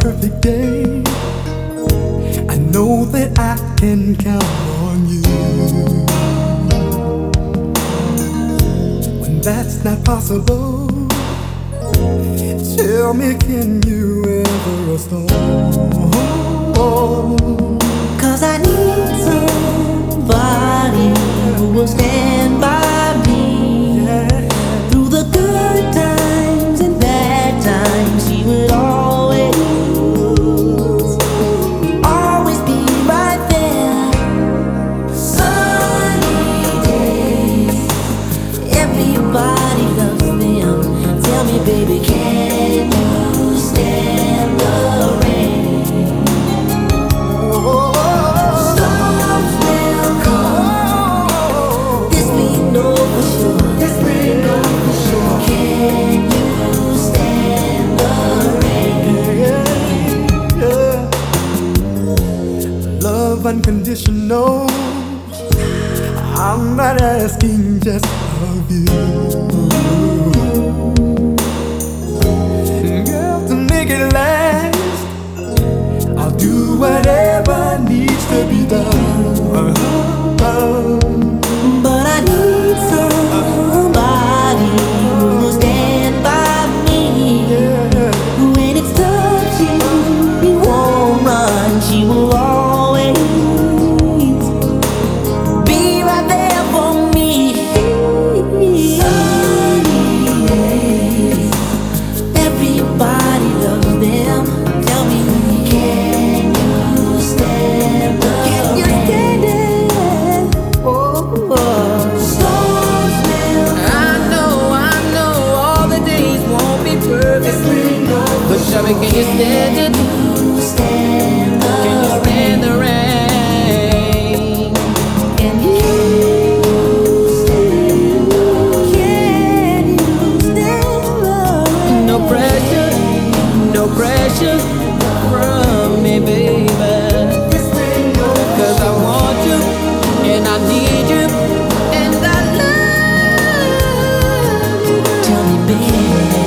perfect day, I know that I can count on you. When that's not possible, tell me, can you ever restore? 'Cause I need somebody who will stand by me, Yeah. through the good times and bad times. She would always be right there. Sunny days, everybody loves them. Tell me, baby, can you stand the rain? Storms will come, this we know for sure. Can you stand the rain? Yeah. Love unconditional. I'm not asking just of you. Girl, to make it last, I'll do whatever needs to be done. But I need somebody who will stand by me. When it's tough, she won't run. She will always be right there for me. Sunny days, everybody loves them. Tell me, can you stand the rain? Storms will come. I know all the days won't be perfect, but tell me, can you stand it? Can you stand the rain? Can you stand the rain? No pressure, no pressure from me, baby. 'Cause I want you and I need you and I love you. Tell me, baby.